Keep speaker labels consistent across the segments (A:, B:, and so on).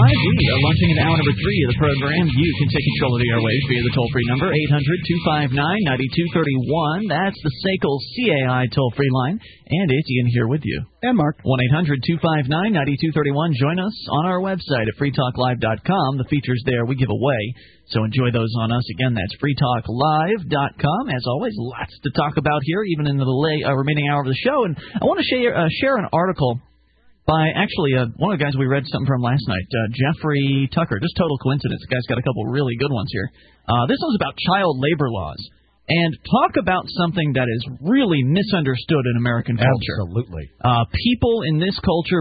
A: Live. We are launching into hour number 3 of the program. You can take control of the airwaves via the toll-free number, 800-259-9231. That's the SACL CAI toll-free line. And it's Ian here with you.
B: And Mark.
A: 1-800-259-9231. Join us on our website at freetalklive.com. The features there we give away, so enjoy those on us. Again, that's freetalklive.com. As always, lots to talk about here, even in the remaining hour of the show. And I want to share an article by actually one of the guys we read something from last night, Jeffrey Tucker. Just total coincidence. The guy's got a couple really good ones here. This one's about child labor laws. And talk about something that is really misunderstood in American culture.
B: Absolutely.
A: People in this culture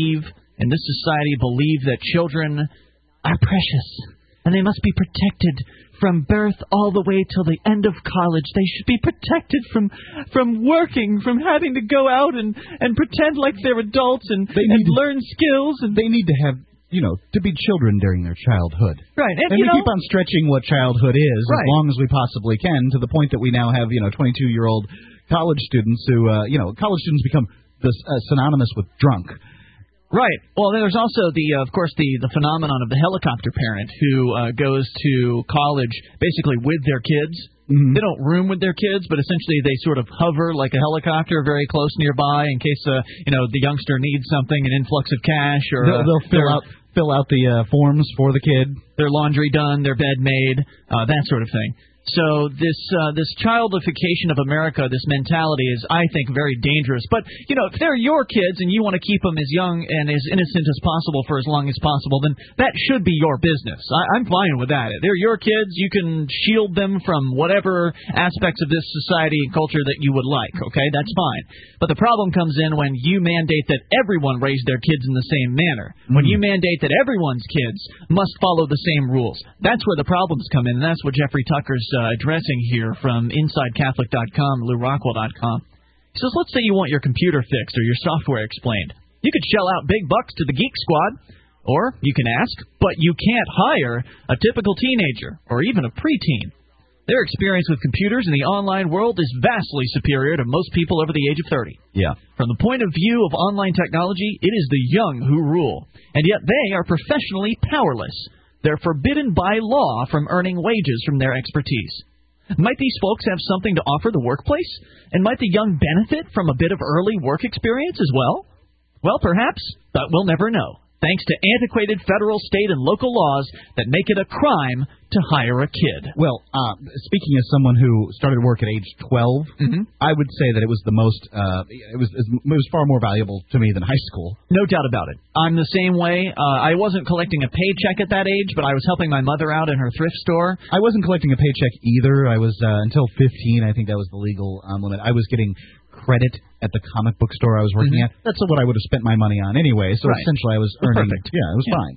A: in this society believe that children are precious, and they must be protected from birth all the way till the end of college. They should be protected from working, from having to go out and pretend like they're adults and learn skills. And
B: they need to have, to be children during their childhood.
A: Right.
B: And we keep on stretching what childhood is as long as we possibly can, to the point that we now have, 22-year-old college students who, college students become synonymous with drunk.
A: Right. Well, there's also of course, the phenomenon of the helicopter parent who goes to college basically with their kids. Mm-hmm. They don't room with their kids, but essentially they sort of hover like a helicopter very close nearby in case the youngster needs something, an influx of cash, or
B: they'll fill out the forms for the kid,
A: their laundry done, their bed made, that sort of thing. So this childification of America, this mentality is, I think, very dangerous. But, if they're your kids and you want to keep them as young and as innocent as possible for as long as possible, then that should be your business. I'm fine with that. They're your kids. You can shield them from whatever aspects of this society and culture that you would like, okay? That's fine. But the problem comes in when you mandate that everyone raise their kids in the same manner. When you mandate that everyone's kids must follow the same rules. That's where the problems come in, and that's what Jeffrey Tucker's addressing here from InsideCatholic.com, LouRockwell.com. He says, let's say you want your computer fixed or your software explained. You could shell out big bucks to the Geek Squad, or you can ask, but you can't hire a typical teenager or even a preteen. Their experience with computers in the online world is vastly superior to most people over the age of 30.
B: Yeah.
A: From the point of view of online technology, it is the young who rule, and yet they are professionally powerless. They're forbidden by law from earning wages from their expertise. Might these folks have something to offer the workplace? And might the young benefit from a bit of early work experience as well? Well, perhaps, but we'll never know, thanks to antiquated federal, state, and local laws that make it a crime to hire a kid.
B: Well, speaking as someone who started work at age 12, I would say that it was the most, it was far more valuable to me than high school.
A: No doubt about it. I'm the same way. I wasn't collecting a paycheck at that age, but I was helping my mother out in her thrift store.
B: I wasn't collecting a paycheck either. I was, until 15, I think that was the legal limit. I was getting credit at the comic book store I was working at. That's what I would have spent my money on anyway, so essentially I was earning.
A: Perfect.
B: Yeah, it was fine.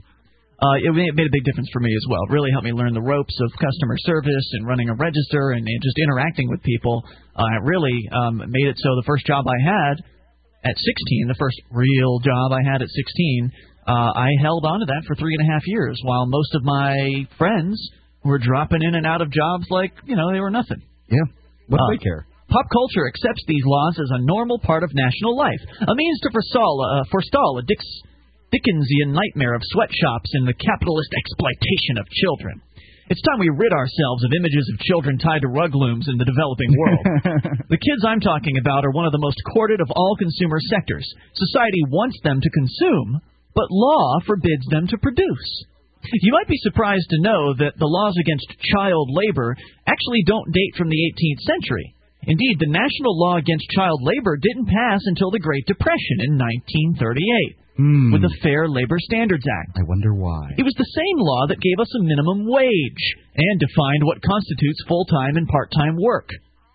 A: It made a big difference for me as well. It really helped me learn the ropes of customer service and running a register and just interacting with people. It really made it so the first job I had at 16, the first real job I had at 16, I held on to that for 3.5 years, while most of my friends were dropping in and out of jobs like, they were nothing.
B: Yeah. What do they care?
A: Pop culture accepts these laws as a normal part of national life, a means to forestall a Dickensian nightmare of sweatshops and the capitalist exploitation of children. It's time we rid ourselves of images of children tied to rug looms in the developing world. The kids I'm talking about are one of the most courted of all consumer sectors. Society wants them to consume, but law forbids them to produce. You might be surprised to know that the laws against child labor actually don't date from the 18th century. Indeed, the national law against child labor didn't pass until the Great Depression in 1938. With the Fair Labor Standards Act.
B: I wonder why.
A: It was the same law that gave us a minimum wage and defined what constitutes full-time and part-time work.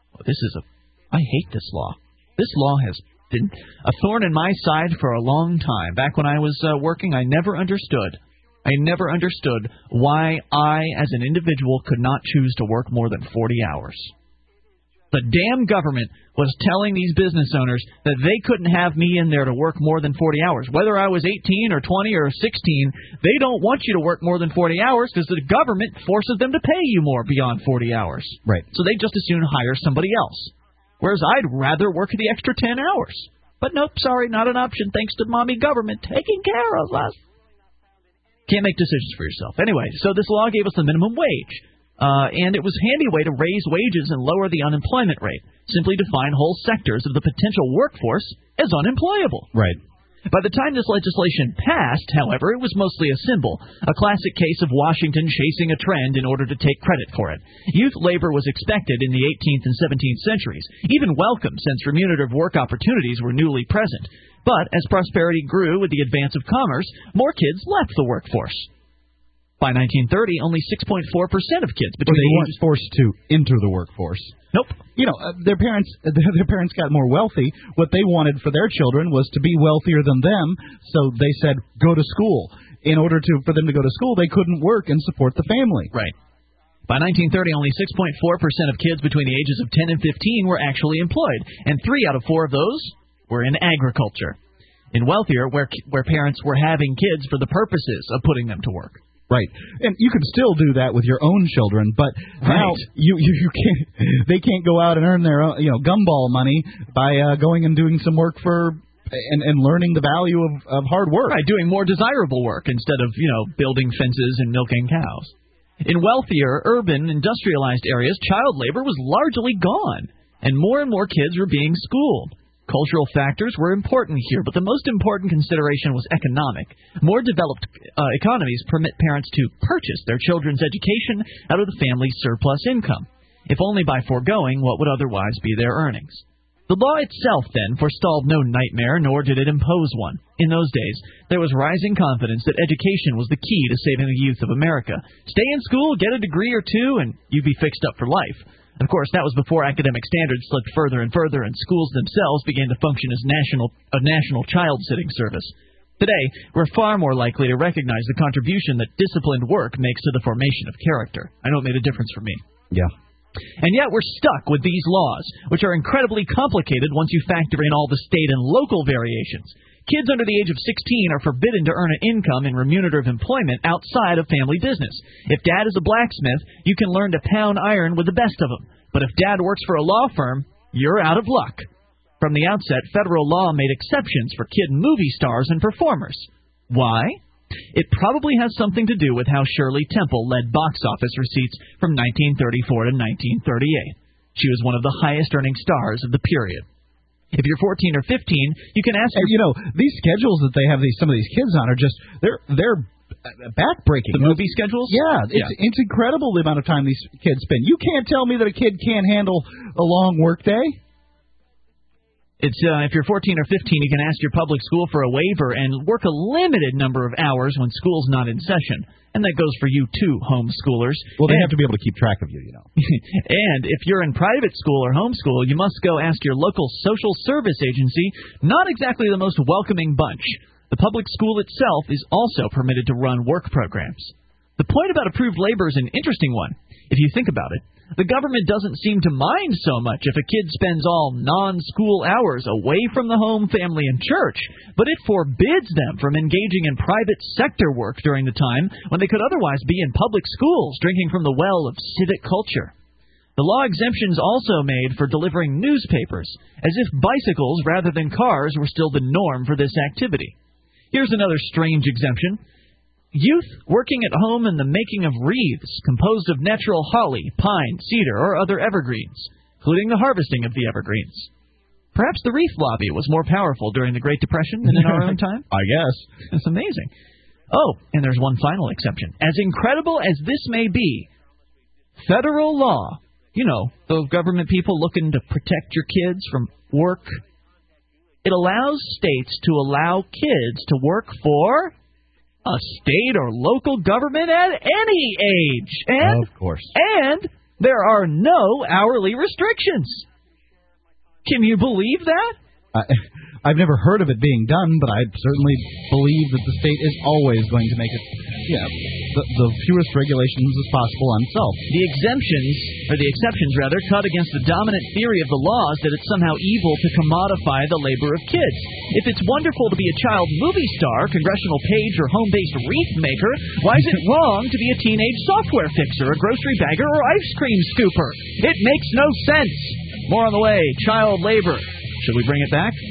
A: I hate this law. This law has been a thorn in my side for a long time. Back when I was working, I never understood why I, as an individual, could not choose to work more than 40 hours. The damn government was telling these business owners that they couldn't have me in there to work more than 40 hours. Whether I was 18 or 20 or 16, they don't want you to work more than 40 hours because the government forces them to pay you more beyond 40 hours.
B: Right.
A: So they just as soon hire somebody else. Whereas I'd rather work the extra 10 hours. But nope, sorry, not an option thanks to mommy government taking care of us. Can't make decisions for yourself. Anyway, so this law gave us the minimum wage. And it was a handy way to raise wages and lower the unemployment rate, simply define whole sectors of the potential workforce as unemployable.
B: Right.
A: By the time this legislation passed, however, it was mostly a symbol, a classic case of Washington chasing a trend in order to take credit for it. Youth labor was expected in the 18th and 17th centuries, even welcome since remunerative work opportunities were newly present. But as prosperity grew with the advance of commerce, more kids left the workforce. By 1930, only 6.4% of kids between
B: they weren't forced to enter the workforce.
A: Nope.
B: You know, their parents got more wealthy. What they wanted for their children was to be wealthier than them, so they said, go to school. In order for them to go to school, they couldn't work and support the family.
A: Right. By 1930, only 6.4% of kids between the ages of 10 and 15 were actually employed, and 3 out of 4 of those were in agriculture. In wealthier, where parents were having kids for the purposes of putting them to work.
B: Right, and you can still do that with your own children, but now you can't. They can't go out and earn their own, gumball money by going and doing some work and learning the value of hard work.
A: Right, doing more desirable work instead of building fences and milking cows. In wealthier, urban, industrialized areas, child labor was largely gone, and more kids were being schooled. Cultural factors were important here, but the most important consideration was economic. More developed economies permit parents to purchase their children's education out of the family's surplus income, if only by foregoing what would otherwise be their earnings. The law itself, then, forestalled no nightmare, nor did it impose one. In those days, there was rising confidence that education was the key to saving the youth of America. Stay in school, get a degree or two, and you'd be fixed up for life. Of course, that was before academic standards slipped further and further, and schools themselves began to function as a national child-sitting service. Today, we're far more likely to recognize the contribution that disciplined work makes to the formation of character. I know it made a difference for me.
B: Yeah.
A: And yet we're stuck with these laws, which are incredibly complicated once you factor in all the state and local variations. Kids under the age of 16 are forbidden to earn an income in remunerative employment outside of family business. If Dad is a blacksmith, you can learn to pound iron with the best of them. But if Dad works for a law firm, you're out of luck. From the outset, federal law made exceptions for kid movie stars and performers. Why? It probably has something to do with how Shirley Temple led box office receipts from 1934 to 1938. She was one of the highest-earning stars of the period. If you're 14 or 15, you can ask...
B: these schedules that they have some of these kids on are just... They're backbreaking.
A: The movie schedules?
B: Yeah, it's incredible the amount of time these kids spend. You can't tell me that a kid can't handle a long work day.
A: It's if you're 14 or 15, you can ask your public school for a waiver and work a limited number of hours when school's not in session. And that goes for you, too, homeschoolers.
B: Well, they have to be able to keep track of you,
A: And if you're in private school or homeschool, you must go ask your local social service agency. Not exactly the most welcoming bunch. The public school itself is also permitted to run work programs. The point about approved labor is an interesting one, if you think about it. The government doesn't seem to mind so much if a kid spends all non-school hours away from the home, family, and church, but it forbids them from engaging in private sector work during the time when they could otherwise be in public schools drinking from the well of civic culture. The law exemptions also made for delivering newspapers, as if bicycles rather than cars were still the norm for this activity. Here's another strange exemption. Youth working at home in the making of wreaths composed of natural holly, pine, cedar, or other evergreens, including the harvesting of the evergreens. Perhaps the wreath lobby was more powerful during the Great Depression than in our own time?
B: I guess.
A: It's amazing. Oh, and there's one final exception. As incredible as this may be, federal law, the government people looking to protect your kids from work, it allows states to allow kids to work for a state or local government at any age. And,
B: of course.
A: And there are no hourly restrictions. Can you believe that?
B: I've never heard of it being done, but I certainly believe that the state is always going to make it, the fewest regulations as possible on itself.
A: The exceptions, cut against the dominant theory of the laws that it's somehow evil to commodify the labor of kids. If it's wonderful to be a child movie star, congressional page, or home-based wreath maker, why is it wrong to be a teenage software fixer, a grocery bagger, or ice cream scooper? It makes no sense. More on the way. Child labor. Should we bring it back?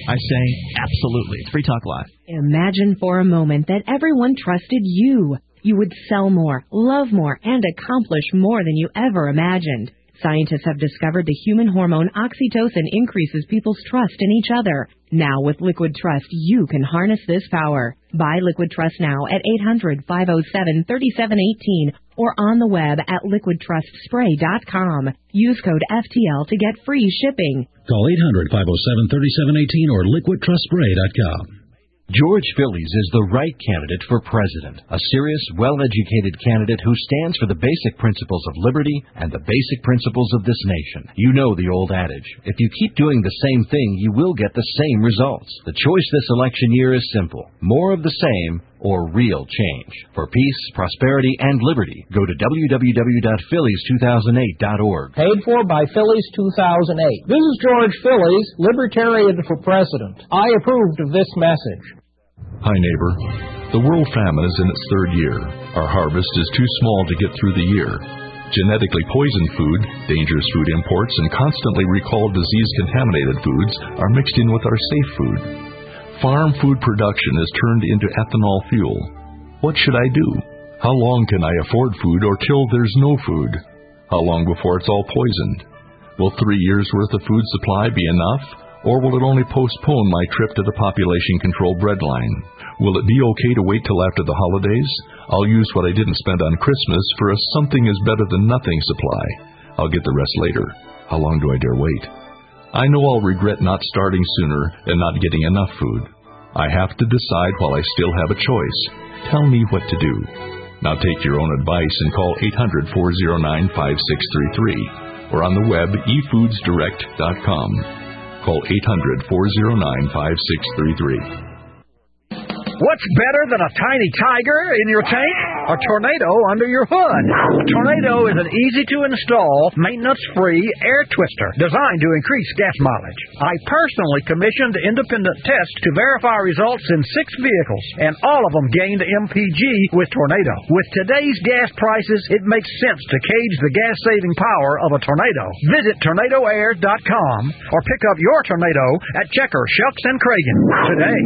A: I say absolutely. It's Free Talk Live.
C: Imagine for a moment that everyone trusted you. You would sell more, love more, and accomplish more than you ever imagined. Scientists have discovered the human hormone oxytocin increases people's trust in each other. Now with Liquid Trust, you can harness this power. Buy Liquid Trust now at 800-507-3718 or on the web at liquidtrustspray.com. Use code FTL to get free shipping.
D: Call 800-507-3718 or liquidtrustspray.com.
E: George Phillies is the right candidate for president, a serious, well-educated candidate who stands for the basic principles of liberty and the basic principles of this nation. You know the old adage, if you keep doing the same thing, you will get the same results. The choice this election year is simple: more of the same or real change. For peace, prosperity, and liberty, go to www.phillies2008.org.
F: Paid for by Phillies 2008. This is George Phillies, Libertarian for President. I approved of this message.
G: Hi, neighbor. The world famine is in its third year. Our harvest is too small to get through the year. Genetically poisoned food, dangerous food imports, and constantly recalled disease-contaminated foods are mixed in with our safe food. Farm food production is turned into ethanol fuel. What should I do? How long can I afford food or till there's no food? How long before it's all poisoned? Will 3 years' worth of food supply be enough? Or will it only postpone my trip to the population control breadline? Will it be okay to wait till after the holidays? I'll use what I didn't spend on Christmas for a something is better than nothing supply. I'll get the rest later. How long do I dare wait? I know I'll regret not starting sooner and not getting enough food. I have to decide while I still have a choice. Tell me what to do. Now take your own advice and call 800-409-5633 or on the web efoodsdirect.com. Call 800-409-5633.
H: What's better than a tiny tiger in your tank? A tornado under your hood. A tornado is an easy-to-install, maintenance-free air twister designed to increase gas mileage. I personally commissioned independent tests to verify results in 6 vehicles, and all of them gained MPG with Tornado. With today's gas prices, it makes sense to cage the gas-saving power of a tornado. Visit tornadoair.com or pick up your tornado at Checker, Shucks, and Cragen today.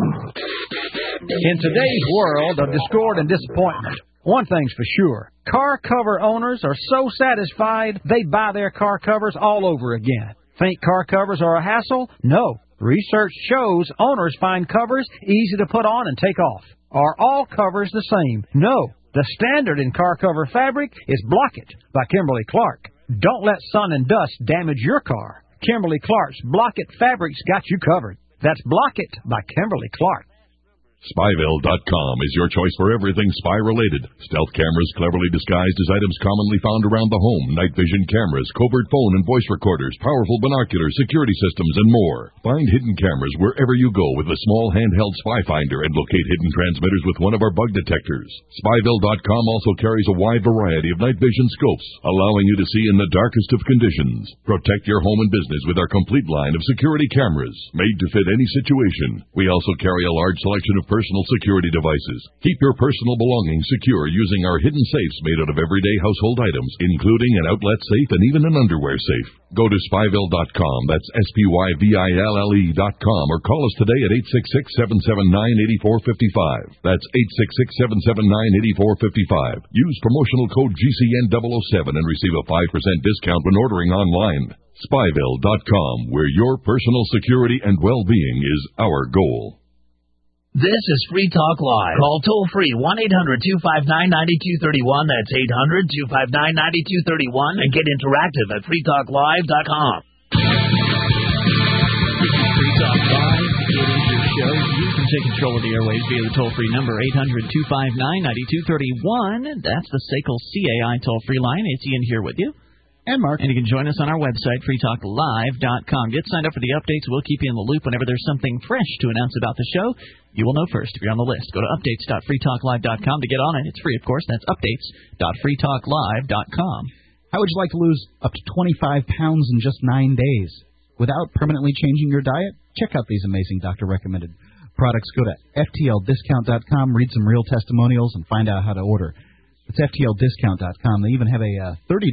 H: In today's world of discord and disappointment, one thing's for sure. Car cover owners are so satisfied they buy their car covers all over again. Think car covers are a hassle? No. Research shows owners find covers easy to put on and take off. Are all covers the same? No. The standard in car cover fabric is Block-It by Kimberly-Clark. Don't let sun and dust damage your car. Kimberly-Clark's Block-It fabric's got you covered. That's Block-It by Kimberly-Clark.
G: Spyville.com is your choice for everything spy-related. Stealth cameras cleverly disguised as items commonly found around the home, night vision cameras, covert phone and voice recorders, powerful binoculars, security systems, and more. Find hidden cameras wherever you go with a small handheld spy finder and locate hidden transmitters with one of our bug detectors. Spyville.com also carries a wide variety of night vision scopes, allowing you to see in the darkest of conditions. Protect your home and business with our complete line of security cameras, made to fit any situation. We also carry a large selection of personal security devices. Keep your personal belongings secure using our hidden safes made out of everyday household items, including an outlet safe and even an underwear safe. Go to Spyville.com, that's SPYVILLE.com, or call us today at 866-779-8455. That's 866-779-8455. Use promotional code GCN007 and receive a 5% discount when ordering online. Spyville.com, where your personal security and well-being is our goal.
I: This is Free Talk Live. Call toll-free 1-800-259-9231. That's 800-259-9231. And get interactive at freetalklive.com.
A: Free Talk Live. It is your show. You can take control of the airwaves via the toll-free number 800-259-9231. That's the SACL CAI toll-free line. It's Ian here with you. And Mark. And you can join us on our website, freetalklive.com. Get signed up for the updates. We'll keep you in the loop whenever there's something fresh to announce about the show. You will know first if you're on the list. Go to updates.freetalklive.com to get on it. It's free, of course. That's updates.freetalklive.com.
B: How would you like to lose up to 25 pounds in just 9 days without permanently changing your diet? Check out these amazing doctor-recommended products. Go to ftldiscount.com, read some real testimonials, and find out how to order. It's ftldiscount.com. They even have a 30-day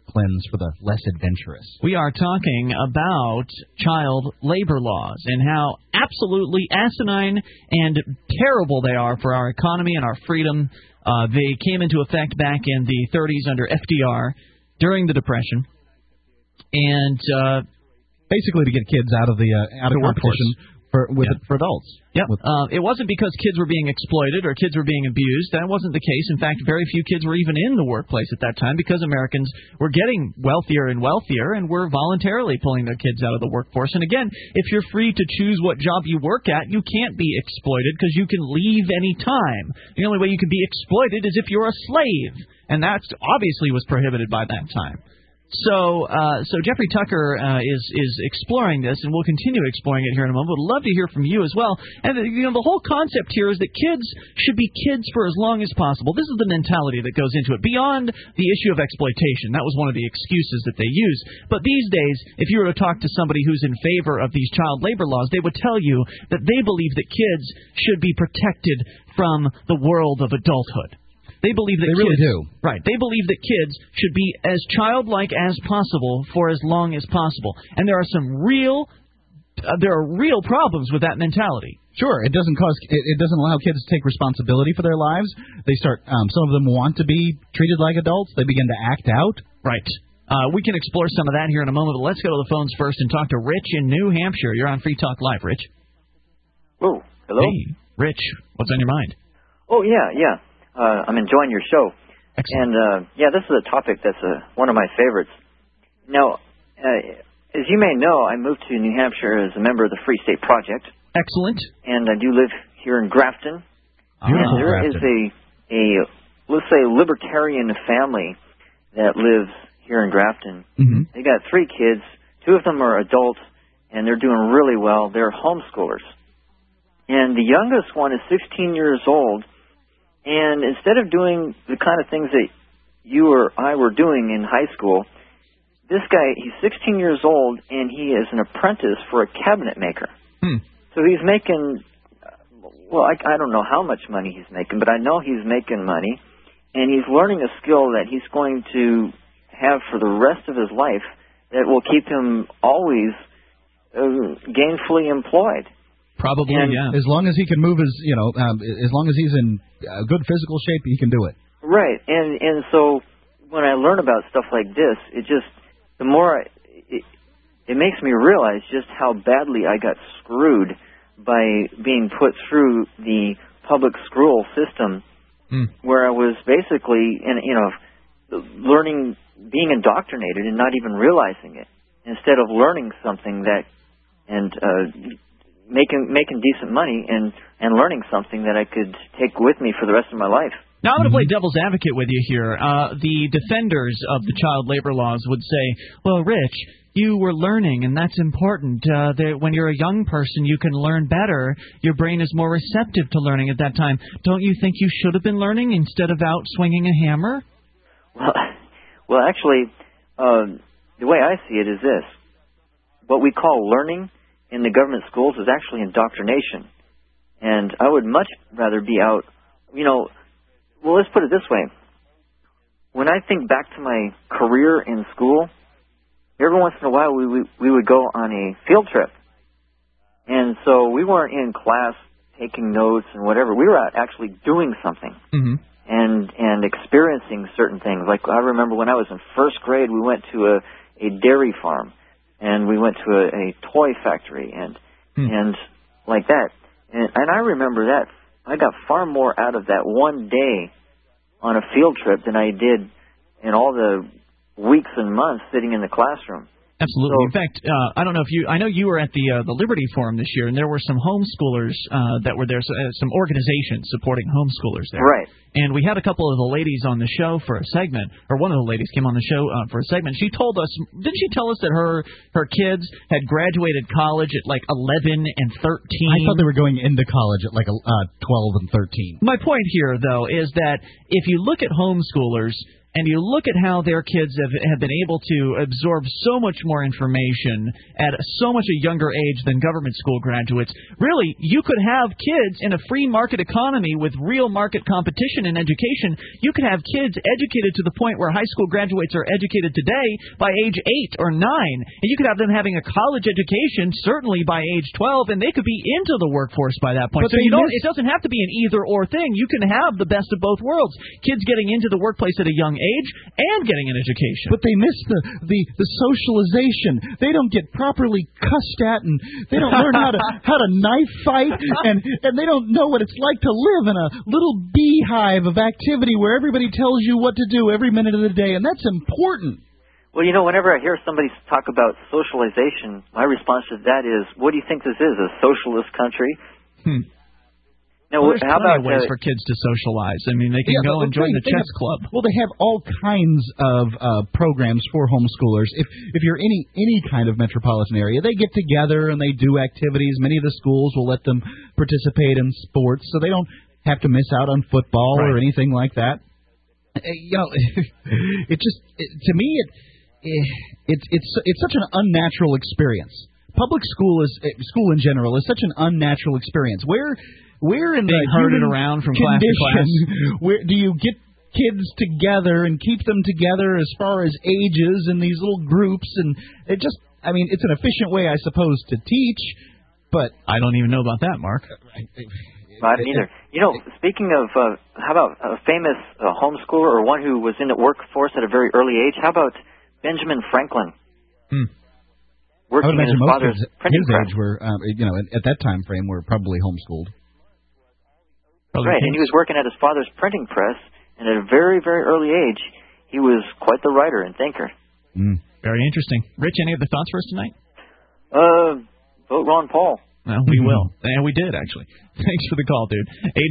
B: cleanse for the less adventurous.
A: We are talking about child labor laws and how absolutely asinine and terrible they are for our economy and our freedom. They came into effect back in the 30s under FDR during the Depression. And
B: basically to get kids out of competition for adults.
A: Yep. It wasn't because kids were being exploited or kids were being abused. That wasn't the case. In fact, very few kids were even in the workplace at that time because Americans were getting wealthier and wealthier and were voluntarily pulling their kids out of the workforce. And again, if you're free to choose what job you work at, you can't be exploited because you can leave any time. The only way you can be exploited is if you're a slave. And that obviously was prohibited by that time. So Jeffrey Tucker is exploring this, and we'll continue exploring it here in a moment. Would love to hear from you as well. And the whole concept here is that kids should be kids for as long as possible. This is the mentality that goes into it, beyond the issue of exploitation. That was one of the excuses that they use. But these days, if you were to talk to somebody who's in favor of these child labor laws, they would tell you that they believe that kids should be protected from the world of adulthood. They believe that
B: they really do.
A: Right. They believe that kids should be as childlike as possible for as long as possible. And there are some real problems with that mentality.
B: Sure, it doesn't allow kids to take responsibility for their lives. They start some of them want to be treated like adults. They begin to act out.
A: Right. We can explore some of that here in a moment, but let's go to the phones first and talk to Rich in New Hampshire. You're on Free Talk Live, Rich.
J: Oh, hello.
A: Hey, Rich, what's on your mind?
J: Oh, yeah. I'm enjoying your show.
A: Excellent.
J: And, this is a topic that's one of my favorites. Now, as you may know, I moved to New Hampshire as a member of the Free State Project.
A: Excellent.
J: And I do live here in Grafton.
A: Beautiful.
J: And there is a, let's say, libertarian family that lives here in Grafton.
A: Mm-hmm.
J: They got 3 kids. 2 of them are adults, and they're doing really well. They're homeschoolers. And the youngest one is 16 years old. And instead of doing the kind of things that you or I were doing in high school, this guy, he's 16 years old, and he is an apprentice for a cabinet maker. So he's making, I don't know how much money he's making, but I know he's making money, and he's learning a skill that he's going to have for the rest of his life that will keep him always gainfully employed.
A: Probably, yeah.
B: As long as he can move as long as he's in good physical shape, he can do it.
J: Right, and so when I learn about stuff like this, the more it makes me realize just how badly I got screwed by being put through the public school system, where I was basically learning, being indoctrinated and not even realizing it, instead of learning something making decent money and learning something that I could take with me for the rest of my life.
A: Now, I'm going to play devil's advocate with you here. The defenders of the child labor laws would say, well, Rich, you were learning, and that's important. When you're a young person, you can learn better. Your brain is more receptive to learning at that time. Don't you think you should have been learning instead of out swinging a hammer?
J: Well, actually, the way I see it is this. What we call learning in the government schools is actually indoctrination. And I would much rather be out, well, let's put it this way. When I think back to my career in school, every once in a while we would go on a field trip. And so we weren't in class taking notes and whatever. We were out actually doing something and experiencing certain things. Like I remember when I was in first grade, we went to a dairy farm. And we went to a toy factory and like that. And I remember that. I got far more out of that one day on a field trip than I did in all the weeks and months sitting in the classroom.
A: Absolutely. In fact, I don't know if I know you were at the Liberty Forum this year, and there were some homeschoolers that were there, some organizations supporting homeschoolers there.
J: Right.
A: And we had a couple of the ladies on the show for a segment, or one of the ladies came on the show for a segment. She told us, didn't she tell us that her kids had graduated college at like 11 and 13?
B: I thought they were going into college at like 12 and 13.
A: My point here, though, is that if you look at homeschoolers, and you look at how their kids have been able to absorb so much more information at so much a younger age than government school graduates, really, you could have kids in a free market economy with real market competition in education. You could have kids educated to the point where high school graduates are educated today by age 8 or 9, and you could have them having a college education certainly by age 12, and they could be into the workforce by that point.
B: But
A: so it doesn't have to be an either-or thing. You can have the best of both worlds. Kids getting into the workplace at a young age and getting an education.
B: But they miss the socialization. They don't get properly cussed at, and they don't learn how to knife fight, and they don't know what it's like to live in a little beehive of activity where everybody tells you what to do every minute of the day, and that's important.
J: Well, whenever I hear somebody talk about socialization, my response to that is, what do you think this is, a socialist country? Now,
A: there's
J: how
A: plenty
J: about
A: of ways for kids to socialize. I mean, they can go and join the chess club.
B: Well, they have all kinds of programs for homeschoolers. If you're any kind of metropolitan area, they get together and they do activities. Many of the schools will let them participate in sports, so they don't have to miss out on football or anything like that. To me, it's such an unnatural experience. Public school in general is such an unnatural experience. Where in the
A: herded around from class to class?
B: Where do you get kids together and keep them together as far as ages in these little groups? And it's an efficient way, I suppose, to teach. But
A: I don't even know about that, Mark.
J: I don't either. Speaking of, how about a famous homeschooler or one who was in the workforce at a very early age? How about Benjamin Franklin? Working in his father's printing press.
B: His age were, at that time frame, were probably homeschooled.
J: Right, and he was working at his father's printing press, and at a very, very early age, he was quite the writer and thinker.
A: Very interesting. Rich, any other thoughts for us tonight?
J: Vote Ron Paul.
A: Well, we will. And we did, actually. Thanks for the call, dude.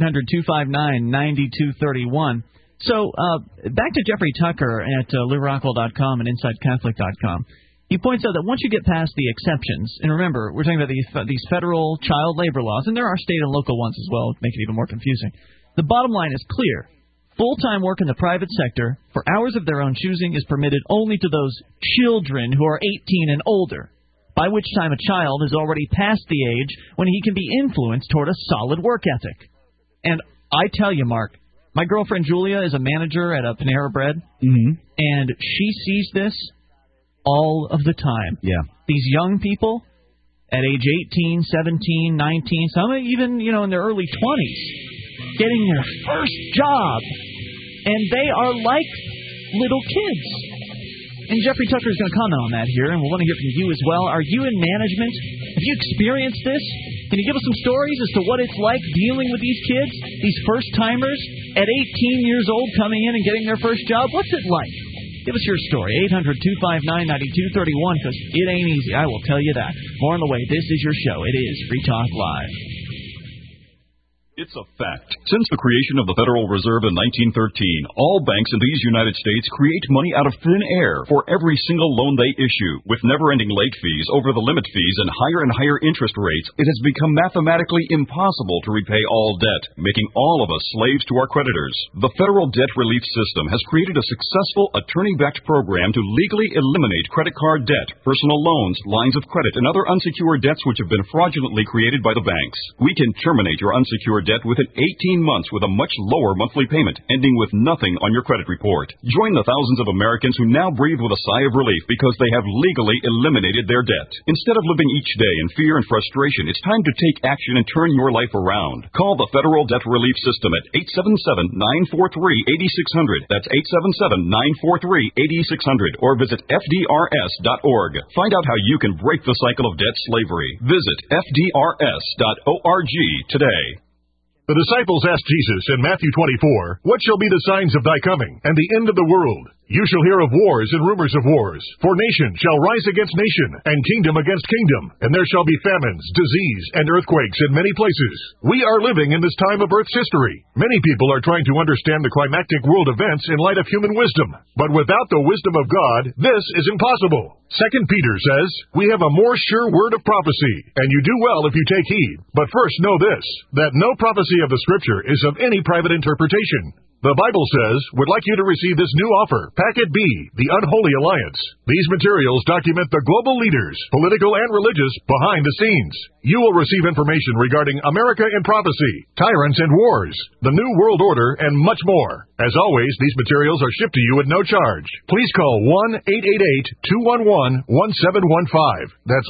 A: 800-259-9231. So, back to Jeffrey Tucker at LouRockwell.com and InsideCatholic.com. He points out that once you get past the exceptions, and remember, we're talking about these federal child labor laws, and there are state and local ones as well, make it even more confusing. The bottom line is clear. Full-time work in the private sector for hours of their own choosing is permitted only to those children who are 18 and older, by which time a child is already past the age when he can be influenced toward a solid work ethic. And I tell you, Mark, my girlfriend Julia is a manager at a Panera Bread, and she sees this all of the time.
B: Yeah.
A: These young people at age 18, 17, 19, some even, in their early 20s, getting their first job, and they are like little kids. And Jeffrey Tucker is going to comment on that here, and we'll want to hear from you as well. Are you in management? Have you experienced this? Can you give us some stories as to what it's like dealing with these kids, these first-timers, at 18 years old coming in and getting their first job? What's it like? Give us your story, 800-259-9231, because it ain't easy, I will tell you that. More on the way. This is your show. It is Free Talk Live.
K: It's a fact. Since the creation of the Federal Reserve in 1913, all banks in these United States create money out of thin air for every single loan they issue. With never-ending late fees, over-the-limit fees, and higher interest rates, it has become mathematically impossible to repay all debt, making all of us slaves to our creditors. The Federal Debt Relief System has created a successful attorney-backed program to legally eliminate credit card debt, personal loans, lines of credit, and other unsecured debts which have been fraudulently created by the banks. We can terminate your unsecured debt within 18 months with a much lower monthly payment, ending with nothing on your credit report. Join the thousands of Americans who now breathe with a sigh of relief because they have legally eliminated their debt. Instead of living each day in fear and frustration, it's time to take action and turn your life around. Call the Federal Debt Relief System at 877-943-8600. That's 877-943-8600. Or visit FDRS.org. Find out how you can break the cycle of debt slavery. Visit FDRS.org today.
L: The disciples asked Jesus in Matthew 24, "What shall be the signs of thy coming, and the end of the world? You shall hear of wars and rumors of wars. For nation shall rise against nation, and kingdom against kingdom, and there shall be famines, disease, and earthquakes in many places." We are living in this time of Earth's history. Many people are trying to understand the climactic world events in light of human wisdom. But without the wisdom of God, this is impossible. 2 Peter says, "We have a more sure word of prophecy, and you do well if you take heed. But first know this, that no prophecy of the Scripture is of any private interpretation. The Bible says, would like you to receive this new offer, Packet B, the Unholy Alliance. These materials document the global leaders, political and religious, behind the scenes. You will receive information regarding America in prophecy, tyrants and wars, the New World Order, and much more. As always, these materials are shipped to you at no charge. Please call 1-888-211-1715. That's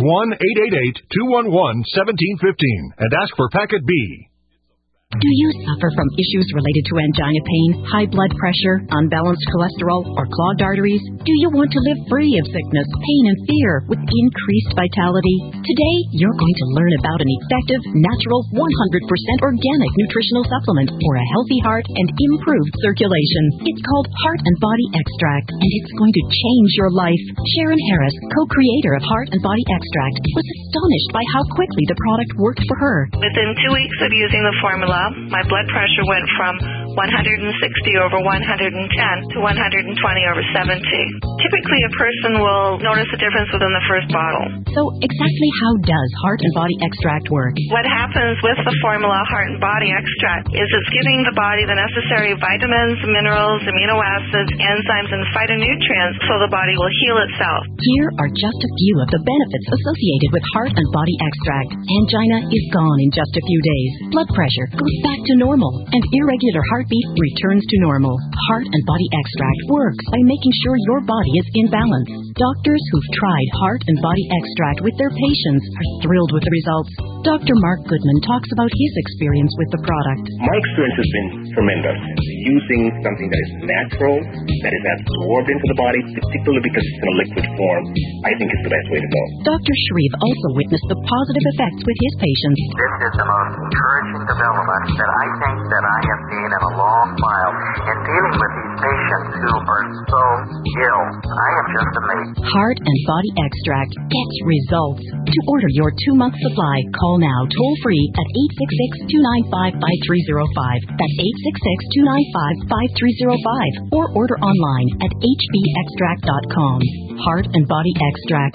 L: 1-888-211-1715 and ask for Packet B.
M: Do you suffer from issues related to angina pain, high blood pressure, unbalanced cholesterol, or clogged arteries? Do you want to live free of sickness, pain, and fear with increased vitality? Today, you're going to learn about an effective, natural, 100% organic nutritional supplement for a healthy heart and improved circulation. It's called Heart and Body Extract, and it's going to change your life. Sharon Harris, co-creator of Heart and Body Extract, was astonished by how quickly the product worked for her.
N: Within 2 weeks of using the formula, my blood pressure went from 160/110 to 120/70. Typically, a person will notice a difference within the first bottle.
M: So, exactly how does Heart and Body Extract work?
N: What happens with the formula Heart and Body Extract is it's giving the body the necessary vitamins, minerals, amino acids, enzymes, and phytonutrients so the body will heal itself.
M: Here are just a few of the benefits associated with Heart and Body Extract. Angina is gone in just a few days. Blood pressure goes back to normal, and irregular heartbeat returns to normal. Heart and Body Extract works by making sure your body is in balance. Doctors who've tried Heart and Body Extract with their patients are thrilled with the results. Dr. Mark Goodman talks about his experience with the product.
O: My experience has been tremendous. Using something that is natural, that is absorbed into the body, particularly because it's in a liquid form, I think is the best way to go.
M: Dr. Shreve also witnessed the positive effects with his patients.
P: This is the most encouraging development that I think that I have seen in a long while in dealing with these patients who are so ill. I am just amazed.
M: Heart and Body Extract gets results. To order your 2-month supply, call now toll-free at 866-295-5305. That's 866-295-5305. Or order online at hbextract.com. Heart and Body Extract,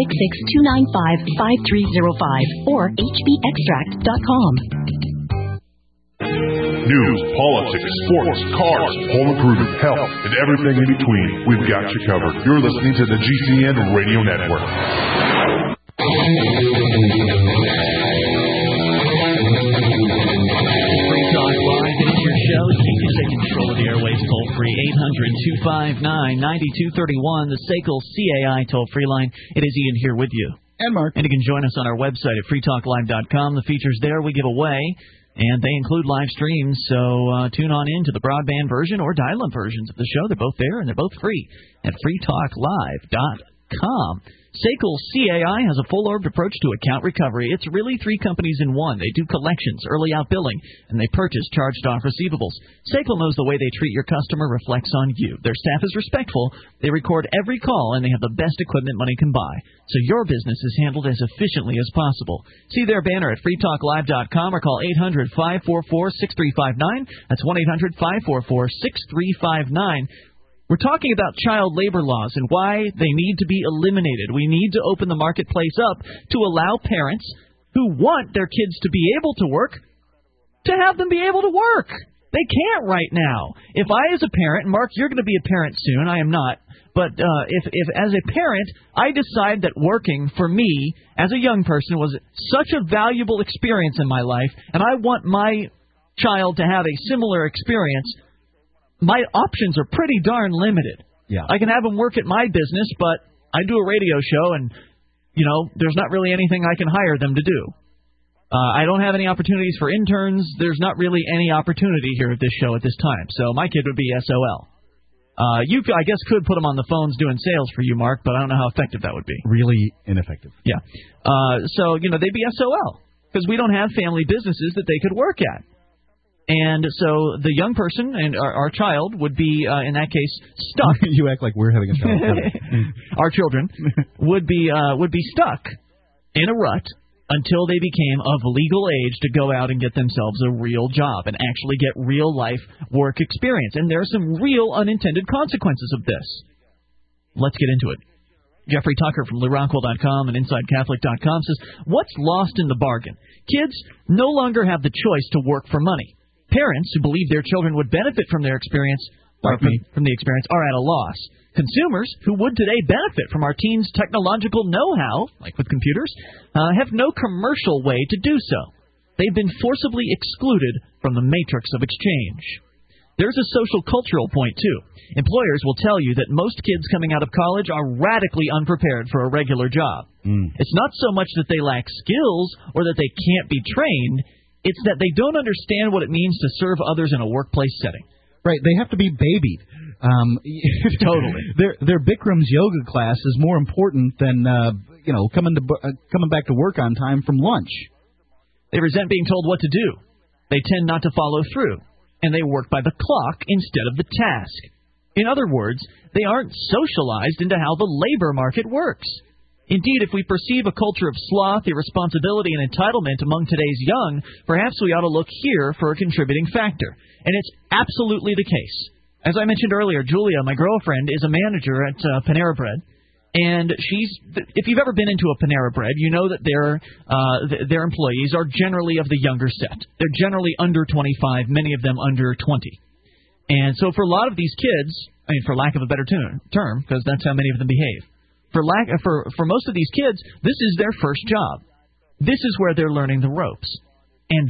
M: 866-295-5305 or hbextract.com.
Q: News, politics, sports, cars, home improvement, health, and everything in between. We've got you covered. You're listening to the GCN Radio Network.
A: Free Talk Live, it's your show. You can take control of the airwaves toll-free, 800-259-9231, the SACL CAI toll-free line. It is Ian here with you.
B: And Mark.
A: And you can join us on our website at freetalklive.com. The features there we give away, and they include live streams, so tune on in to the broadband version or dial-up versions of the show. They're both there, and they're both free at freetalklive.com. SACL CAI has a full-orbed approach to account recovery. It's really 3 companies in one. They do collections, early out billing, and they purchase charged-off receivables. SACL knows the way they treat your customer reflects on you. Their staff is respectful. They record every call, and they have the best equipment money can buy. So your business is handled as efficiently as possible. See their banner at freetalklive.com or call 800-544-6359. That's 1-800-544-6359. We're talking about child labor laws and why they need to be eliminated. We need to open the marketplace up to allow parents who want their kids to be able to work to have them be able to work. They can't right now. If I as a parent, and Mark, you're going to be a parent soon, I am not, but if as a parent I decide that working for me as a young person was such a valuable experience in my life and I want my child to have a similar experience, my options are pretty darn limited.
B: Yeah.
A: I can have them work at my business, but I do a radio show, and, you know, there's not really anything I can hire them to do. I don't have any opportunities for interns. There's not really any opportunity here at this show at this time. So my kid would be SOL. You, I guess, could put them on the phones doing sales for you, Mark, but I don't know how effective that would be.
B: Really ineffective.
A: Yeah. So, you know, they'd be SOL because we don't have family businesses that they could work at. And so the young person and our child would be, in that case, stuck.
B: You act like we're having a child.
A: Our children would be stuck in a rut until they became of legal age to go out and get themselves a real job and actually get real-life work experience. And there are some real unintended consequences of this. Let's get into it. Jeffrey Tucker from LouRockwell.com and InsideCatholic.com says, what's lost in the bargain? Kids no longer have the choice to work for money. Parents who believe their children would benefit from their experience, are at a loss. Consumers who would today benefit from our teens' technological know-how, like with computers, have no commercial way to do so. They've been forcibly excluded from the matrix of exchange. There's a social cultural point, too. Employers will tell you that most kids coming out of college are radically unprepared for a regular job. It's not so much that they lack skills or that they can't be trained. It's that they don't understand what it means to serve others in a workplace setting.
B: Right, they have to be babied.
A: Totally.
B: Their Bikram's yoga class is more important than coming back to work on time from lunch.
A: They resent being told what to do. They tend not to follow through, and they work by the clock instead of the task. In other words, they aren't socialized into how the labor market works. Indeed, if we perceive a culture of sloth, irresponsibility, and entitlement among today's young, perhaps we ought to look here for a contributing factor. And it's absolutely the case. As I mentioned earlier, Julia, my girlfriend, is a manager at Panera Bread. And if you've ever been into a Panera Bread, you know that their employees are generally of the younger set. They're generally under 25, many of them under 20. And so for a lot of these kids, for lack of a better term, because that's how many of them behave, for most of these kids, this is their first job. This is where they're learning the ropes. And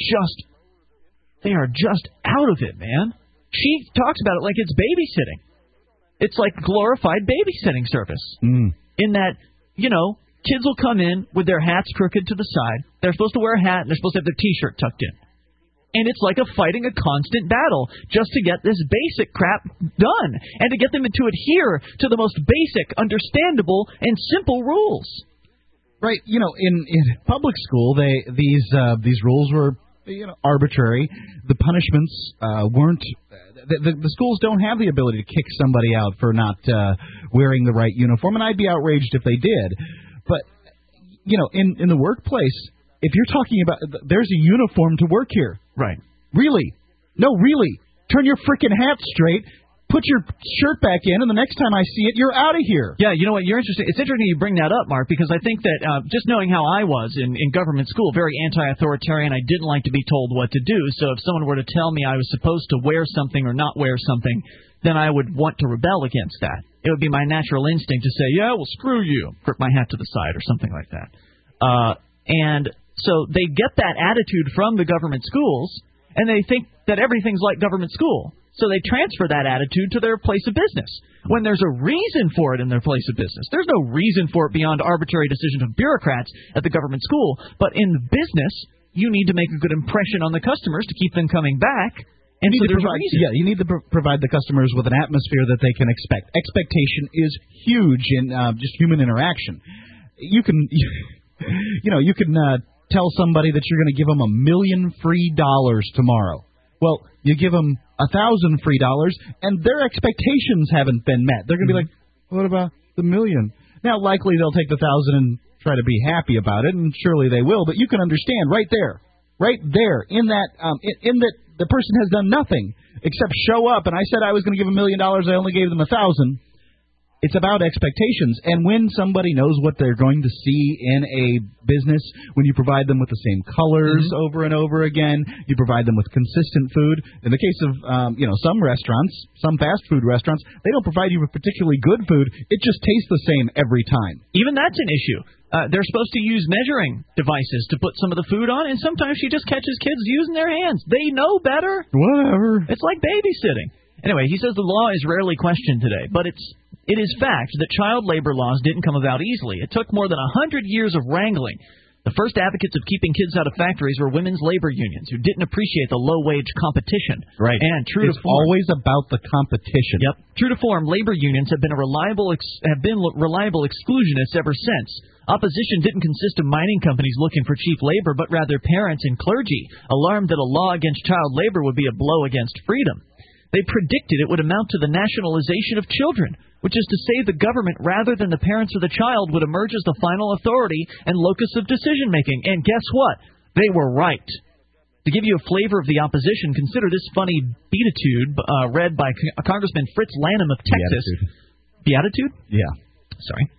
A: they are just out of it, man. She talks about it like it's babysitting. It's like glorified babysitting service. In that, kids will come in with their hats crooked to the side. They're supposed to wear a hat, and they're supposed to have their T-shirt tucked in. And it's like fighting a constant battle just to get this basic crap done and to get them to adhere to the most basic, understandable, and simple rules.
B: Right. In public school, these rules were arbitrary. The punishments weren't. The schools don't have the ability to kick somebody out for not wearing the right uniform, and I'd be outraged if they did. But in the workplace, if you're talking about there's a uniform to work here.
A: Right.
B: Really? No, really. Turn your frickin' hat straight. Put your shirt back in, and the next time I see it, you're out of here.
A: Yeah, you know what? It's interesting you bring that up, Mark, because I think that just knowing how I was in government school, very anti-authoritarian, I didn't like to be told what to do. So if someone were to tell me I was supposed to wear something or not wear something, then I would want to rebel against that. It would be my natural instinct to say, yeah, well, screw you, crook my hat to the side or something like that. And so they get that attitude from the government schools, and they think that everything's like government school. So they transfer that attitude to their place of business when there's a reason for it in their place of business. There's no reason for it beyond arbitrary decisions of bureaucrats at the government school. But in business, you need to make a good impression on the customers to keep them coming back. And so there's a reason.
B: Yeah, you need to provide the customers with an atmosphere that they can expect. Expectation is huge in just human interaction. You can, you can tell somebody that you're going to give them $1 million free tomorrow. Well, you give them $1,000 free, and their expectations haven't been met. They're going to be like, what about the $1 million? Now, likely they'll take the $1,000 and try to be happy about it, and surely they will. But you can understand right there, in that the person has done nothing except show up. And I said I was going to give $1 million. I only gave them $1,000. It's about expectations. And when somebody knows what they're going to see in a business, when you provide them with the same colors over and over again, you provide them with consistent food. In the case of, some restaurants, some fast food restaurants, they don't provide you with particularly good food. It just tastes the same every time.
A: Even that's an issue. They're supposed to use measuring devices to put some of the food on, and sometimes she just catches kids using their hands. They know better.
B: Whatever.
A: It's like babysitting. Anyway, he says the law is rarely questioned today, but it is fact that child labor laws didn't come about easily. It took more than 100 years of wrangling. The first advocates of keeping kids out of factories were women's labor unions who didn't appreciate the low-wage competition.
B: Right.
A: And true to form,
B: always about the competition.
A: Yep. True to form, labor unions have been reliable exclusionists ever since. Opposition didn't consist of mining companies looking for cheap labor, but rather parents and clergy, alarmed that a law against child labor would be a blow against freedom. They predicted it would amount to the nationalization of children, which is to say the government, rather than the parents of the child, would emerge as the final authority and locus of decision-making. And guess what? They were right. To give you a flavor of the opposition, consider this funny beatitude read by Congressman Fritz Lanham of Texas.
B: Beatitude?
A: Yeah. Sorry.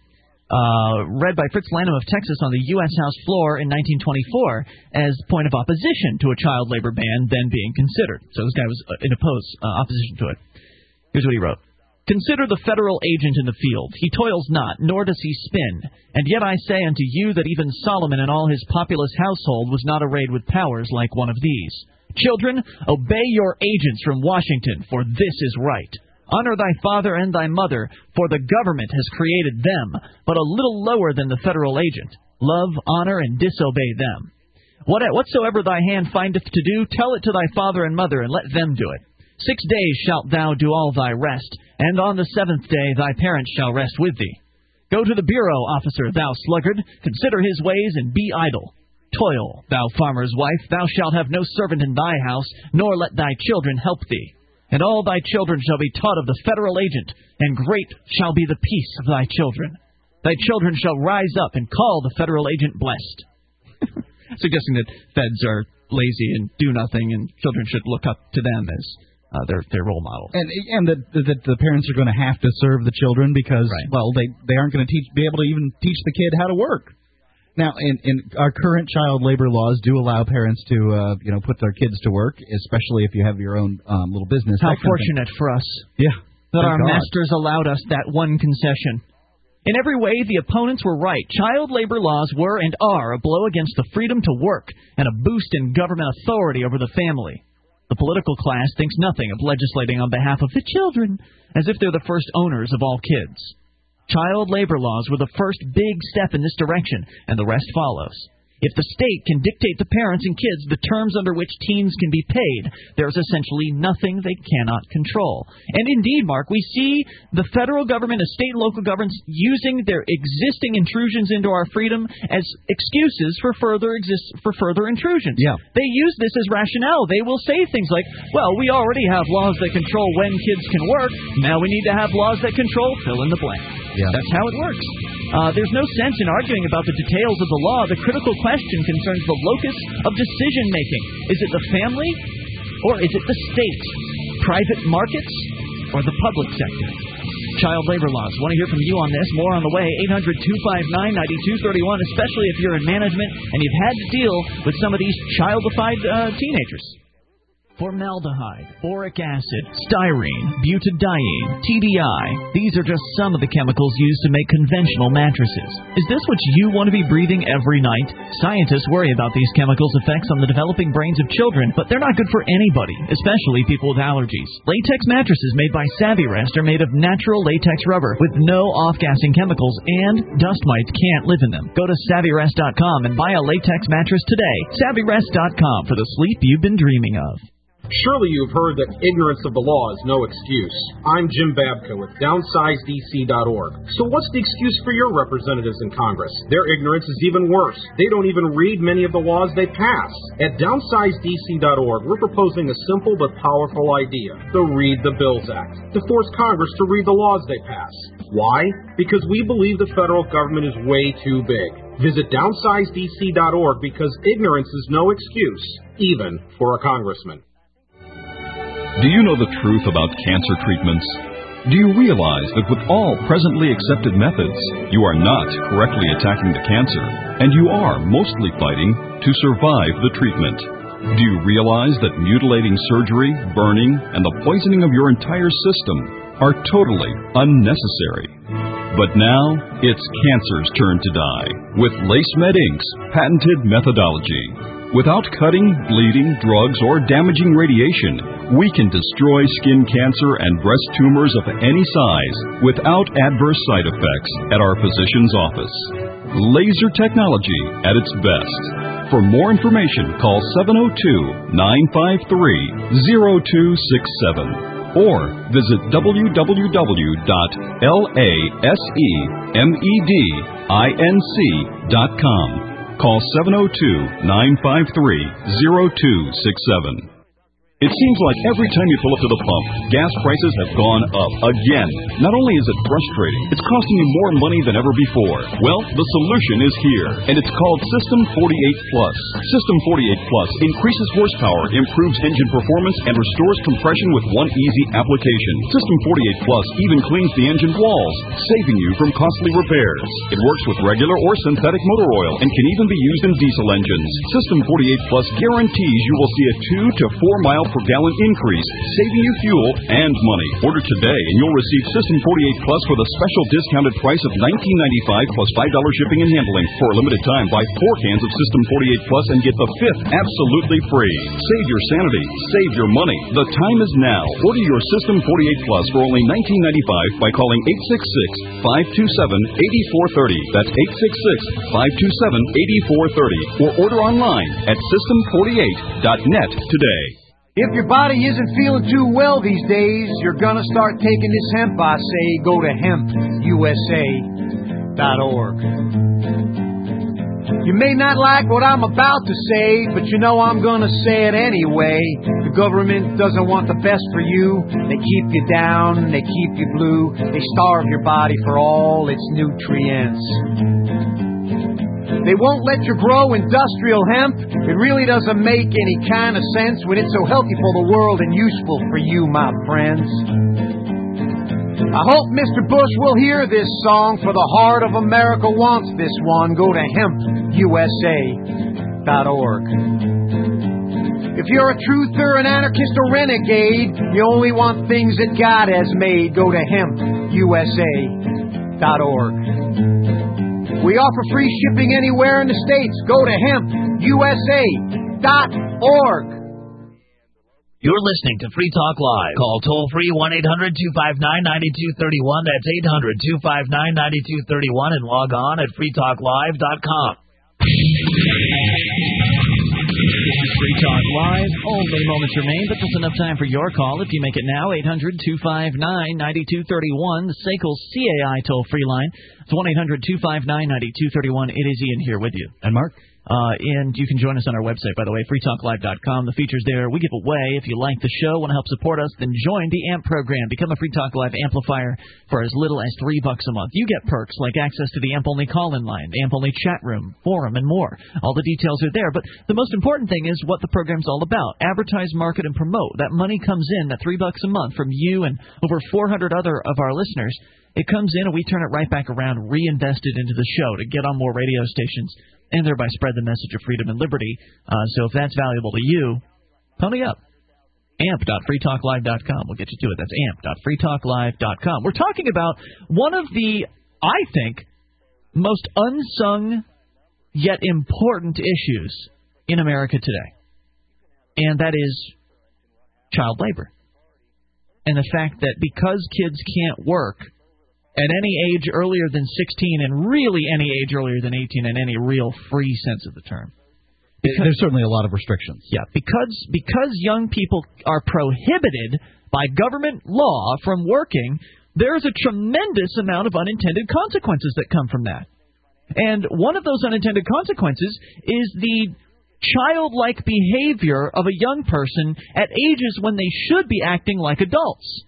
A: read by Fritz Lanham of Texas on the U.S. House floor in 1924 as point of opposition to a child labor ban then being considered. So this guy was in opposition to it. Here's what he wrote. Consider the federal agent in the field. He toils not, nor does he spin. And yet I say unto you that even Solomon in all his populous household was not arrayed with powers like one of these. Children, obey your agents from Washington, for this is right. Honor thy father and thy mother, for the government has created them, but a little lower than the federal agent. Love, honor, and disobey them. Whatsoever thy hand findeth to do, tell it to thy father and mother, and let them do it. 6 days shalt thou do all thy rest, and on the seventh day thy parents shall rest with thee. Go to the bureau, officer, thou sluggard, consider his ways, and be idle. Toil, thou farmer's wife, thou shalt have no servant in thy house, nor let thy children help thee. And all thy children shall be taught of the federal agent, and great shall be the peace of thy children. Thy children shall rise up and call the federal agent blessed. Suggesting that feds are lazy and do nothing, and children should look up to them as their role model.
B: And that the parents are going to have to serve the children because, well, they aren't going to be able to even teach the kid how to work. Now, in our current child labor laws do allow parents to, put their kids to work, especially if you have your own little business.
A: How fortunate for us.
B: Yeah.
A: That our masters allowed us that one concession. In every way, the opponents were right. Child labor laws were and are a blow against the freedom to work and a boost in government authority over the family. The political class thinks nothing of legislating on behalf of the children, as if they're the first owners of all kids. Child labor laws were the first big step in this direction, and the rest follows. If the state can dictate to parents and kids the terms under which teens can be paid, there's essentially nothing they cannot control. And indeed, Mark, we see the federal government and state and local governments using their existing intrusions into our freedom as excuses for further intrusions.
B: Yeah.
A: They use this as rationale. They will say things like, well, we already have laws that control when kids can work. Now we need to have laws that control fill in the blank.
B: Yeah.
A: That's how it works. There's no sense in arguing about the details of the law. The critical question concerns the locus of decision-making. Is it the family, or is it the state? Private markets, or the public sector? Child labor laws. Want to hear from you on this? More on the way. 800-259-9231, especially if you're in management and you've had to deal with some of these childified teenagers. Formaldehyde, boric acid, styrene, butadiene, TDI. These are just some of the chemicals used to make conventional mattresses. Is this what you want to be breathing every night? Scientists worry about these chemicals' effects on the developing brains of children, but they're not good for anybody, especially people with allergies. Latex mattresses made by Savvyrest are made of natural latex rubber with no off-gassing chemicals, and dust mites can't live in them. Go to Savvyrest.com and buy a latex mattress today. Savvyrest.com for the sleep you've been dreaming of.
R: Surely you've heard that ignorance of the law is no excuse. I'm Jim Babka with DownsizeDC.org. So what's the excuse for your representatives in Congress? Their ignorance is even worse. They don't even read many of the laws they pass. At DownsizeDC.org, we're proposing a simple but powerful idea, the Read the Bills Act, to force Congress to read the laws they pass. Why? Because we believe the federal government is way too big. Visit DownsizeDC.org because ignorance is no excuse, even for a congressman.
K: Do you know the truth about cancer treatments? Do you realize that with all presently accepted methods, you are not correctly attacking the cancer, and you are mostly fighting to survive the treatment? Do you realize that mutilating surgery, burning, and the poisoning of your entire system are totally unnecessary? But now, it's cancer's turn to die with LaceMed Inc.'s patented methodology. Without cutting, bleeding, drugs, or damaging radiation, we can destroy skin cancer and breast tumors of any size without adverse side effects at our physician's office. Laser technology at its best. For more information, call 702-953-0267 or visit www.lasemedinc.com. Call 702-953-0267. It seems like every time you pull up to the pump, gas prices have gone up again. Not only is it frustrating, it's costing you more money than ever before. Well, the solution is here, and it's called System 48 Plus. System 48 Plus increases horsepower, improves engine performance, and restores compression with one easy application. System 48 Plus even cleans the engine walls, saving you from costly repairs. It works with regular or synthetic motor oil and can even be used in diesel engines. System 48 Plus guarantees you will see a 2 to 4 mile per gallon increase, saving you fuel and money. Order today and you'll receive System 48 Plus for the special discounted price of $19.95 plus $5 shipping and handling. For a limited time, buy 4 cans of System 48 Plus and get the 5th absolutely free. Save your sanity. Save your money. The time is now. Order your System 48 Plus for only $19.95 by calling 866-527-8430. That's 866-527-8430. Or order online at system48.net today.
S: If your body isn't feeling too well these days, you're gonna start taking this hemp, I say. Go to hempusa.org. You may not like what I'm about to say, but you know I'm gonna say it anyway. The government doesn't want the best for you. They keep you down, they keep you blue. They starve your body for all its nutrients. They won't let you grow industrial hemp. It really doesn't make any kind of sense when it's so healthy for the world and useful for you, my friends. I hope Mr. Bush will hear this song, for the heart of America wants this one. Go to hempusa.org. If you're a truther, an anarchist, or renegade, you only want things that God has made. Go to hempusa.org. We offer free shipping anywhere in the States. Go to hempusa.org.
I: You're listening to Free Talk Live. Call toll-free 1-800-259-9231. That's 800-259-9231. And log on at freetalklive.com. This is Free Talk Live. Only moments remain, but there's enough time for your call. If you make it now, 800-259-9231, the SACL CAI toll-free line. It's 1-800-259-9231. It is Ian here with you.
B: And Mark?
A: And you can join us on our website, by the way, freetalklive.com. The features there we give away. If you like the show, want to help support us, then join the AMP program. Become a Free Talk Live amplifier for as little as $3 a month. You get perks like access to the AMP-only call-in line, the AMP-only chat room, forum, and more. All the details are there. But the most important thing is what the program's all about. Advertise, market, and promote. That money comes in, that $3 a month from you and over 400 other of our listeners. It comes in and we turn it right back around, reinvest it into the show to get on more radio stations and thereby spread the message of freedom and liberty. So if that's valuable to you, pony up. amp.freetalklive.com. We'll get you to it. That's amp.freetalklive.com. We're talking about one of the, I think, most unsung yet important issues in America today. And that is child labor. And the fact that because kids can't work at any age earlier than 16 and really any age earlier than 18 in any real free sense of the term.
B: There's certainly a lot of restrictions.
A: Yeah, because young people are prohibited by government law from working, there's a tremendous amount of unintended consequences that come from that. And one of those unintended consequences is the childlike behavior of a young person at ages when they should be acting like adults.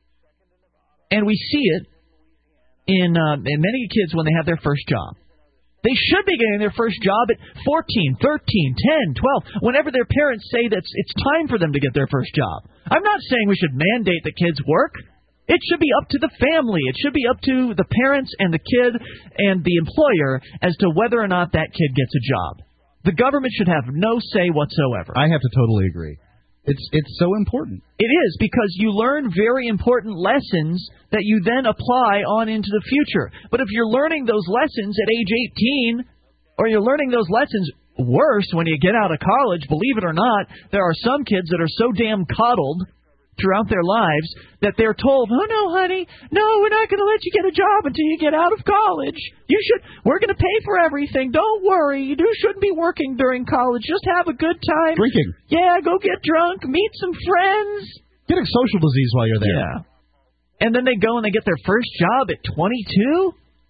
A: And we see it in many kids when they have their first job. They should be getting their first job at 14, 13, 10, 12, whenever their parents say that it's time for them to get their first job. I'm not saying we should mandate that kids work. It should be up to the family. It should be up to the parents and the kid and the employer as to whether or not that kid gets a job. The government should have no say whatsoever.
B: I have to totally agree. It's so important.
A: It is, because you learn very important lessons that you then apply on into the future. But if you're learning those lessons at age 18, or you're learning those lessons worse when you get out of college, believe it or not, there are some kids that are so damn coddled throughout their lives that they're told, oh, no, honey, no, we're not going to let you get a job until you get out of college. We're going to pay for everything. Don't worry. You shouldn't be working during college. Just have a good time.
B: Drinking.
A: Yeah, go get drunk, meet some friends.
B: Get a social disease while you're there.
A: Yeah. And then they go and they get their first job at 22,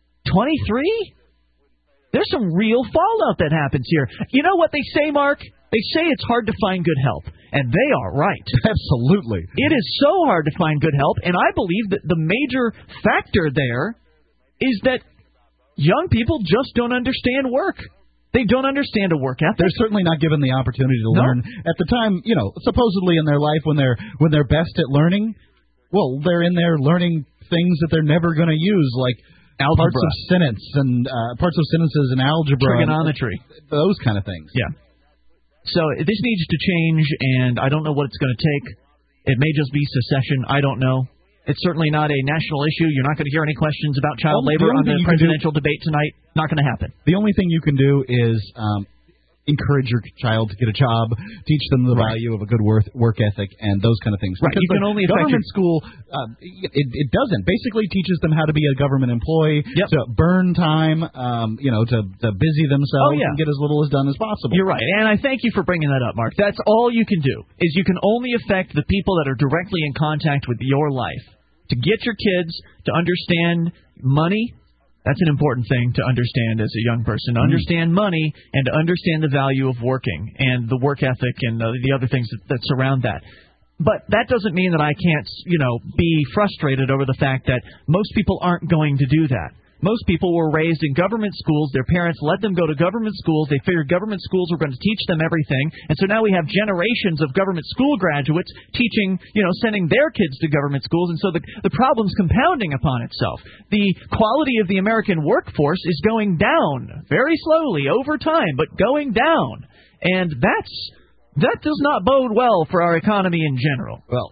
A: 23. There's some real fallout that happens here. You know what they say, Mark? They say it's hard to find good help. and they are right.
B: Absolutely.
A: It is so hard to find good help, and I believe that the major factor there is that young people just don't understand work. They don't understand a work ethic.
B: They're certainly not given the opportunity to learn at the time, supposedly in their life when they're best at learning. Well, they're in there learning things that they're never going to use, like
A: algebra,
B: parts of sentence and parts of sentences and algebra,
A: trigonometry,
B: those kind of things.
A: Yeah. So this needs to change, and I don't know what it's going to take. It may just be secession. I don't know. It's certainly not a national issue. You're not going to hear any questions about child labor on the presidential debate tonight. Not going to happen.
B: The only thing you can do is encourage your child to get a job, teach them the value of a good work ethic, and those kind of things.
A: Right.
B: Because
A: you can only
B: government school, it doesn't. Basically teaches them how to be a government employee, to burn time, to busy themselves and get as little as done as possible.
A: You're right, and I thank you for bringing that up, Mark. That's all you can do, is you can only affect the people that are directly in contact with your life. To get your kids to understand money, that's an important thing to understand as a young person. To understand money and to understand the value of working and the work ethic and the other things that surround that. But that doesn't mean that I can't, be frustrated over the fact that most people aren't going to do that. Most people were raised in government schools. Their parents let them go to government schools. They figured government schools were going to teach them everything. And so now we have generations of government school graduates teaching, sending their kids to government schools. And so the problem's compounding upon itself. The quality of the American workforce is going down very slowly over time, but going down. And that does not bode well for our economy in general.
B: Well,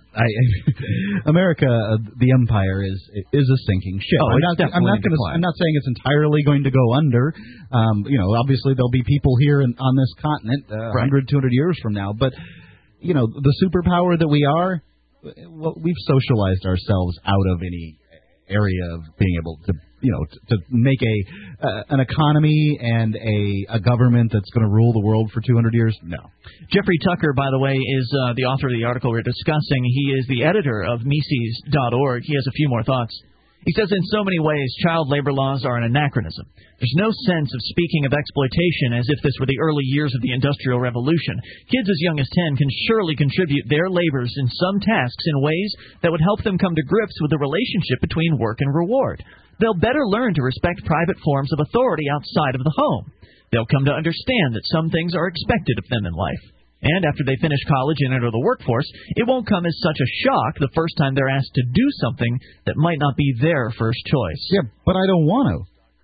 B: America, the empire, is a sinking ship. I'm not saying it's entirely going to go under. Obviously there'll be people here on this continent 100, 200 years from now. But the superpower that we are, we've socialized ourselves out of any area of being able to make an economy and a government that's going to rule the world for 200 years? No.
A: Jeffrey Tucker, by the way, is the author of the article we're discussing. He is the editor of Mises.org. He has a few more thoughts. He says, in so many ways, child labor laws are an anachronism. There's no sense of speaking of exploitation as if this were the early years of the Industrial Revolution. Kids as young as 10 can surely contribute their labors in some tasks in ways that would help them come to grips with the relationship between work and reward. They'll better learn to respect private forms of authority outside of the home. They'll come to understand that some things are expected of them in life. And after they finish college and enter the workforce, it won't come as such a shock the first time they're asked to do something that might not be their first choice.
B: Yeah, but I don't want to.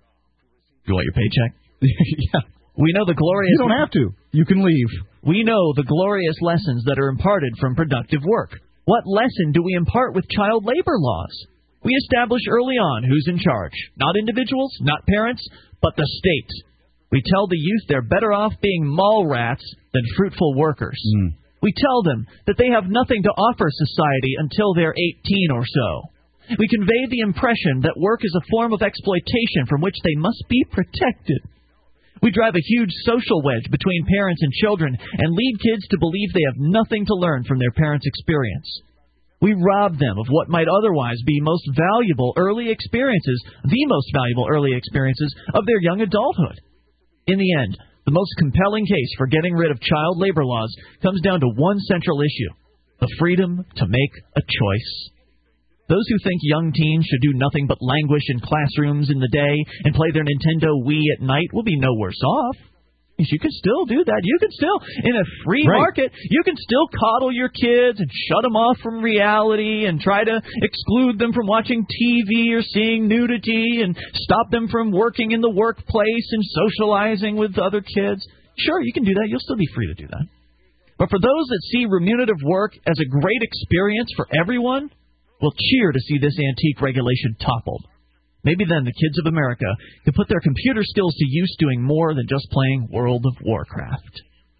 A: You want your paycheck?
B: Yeah.
A: We know the glorious...
B: You don't have to. You can leave.
A: We know the glorious lessons that are imparted from productive work. What lesson do we impart with child labor laws? We establish early on who's in charge. Not individuals, not parents, but the state. We tell the youth they're better off being mall rats than fruitful workers. We tell them that they have nothing to offer society until they're 18 or so. We convey the impression that work is a form of exploitation from which they must be protected. We drive a huge social wedge between parents and children and lead kids to believe they have nothing to learn from their parents' experience. We rob them of what might otherwise be most valuable early experiences, the most valuable early experiences of their young adulthood. In the end, the most compelling case for getting rid of child labor laws comes down to one central issue: the freedom to make a choice. Those who think young teens should do nothing but languish in classrooms in the day and play their Nintendo Wii at night will be no worse off. You can still do that. You can still, in a free market, you can still coddle your kids and shut them off from reality and try to exclude them from watching TV or seeing nudity and stop them from working in the workplace and socializing with other kids. Sure, you can do that. You'll still be free to do that. But for those that see remunerative work as a great experience for everyone, will cheer to see this antique regulation toppled. Maybe then the kids of America can put their computer skills to use doing more than just playing World of Warcraft.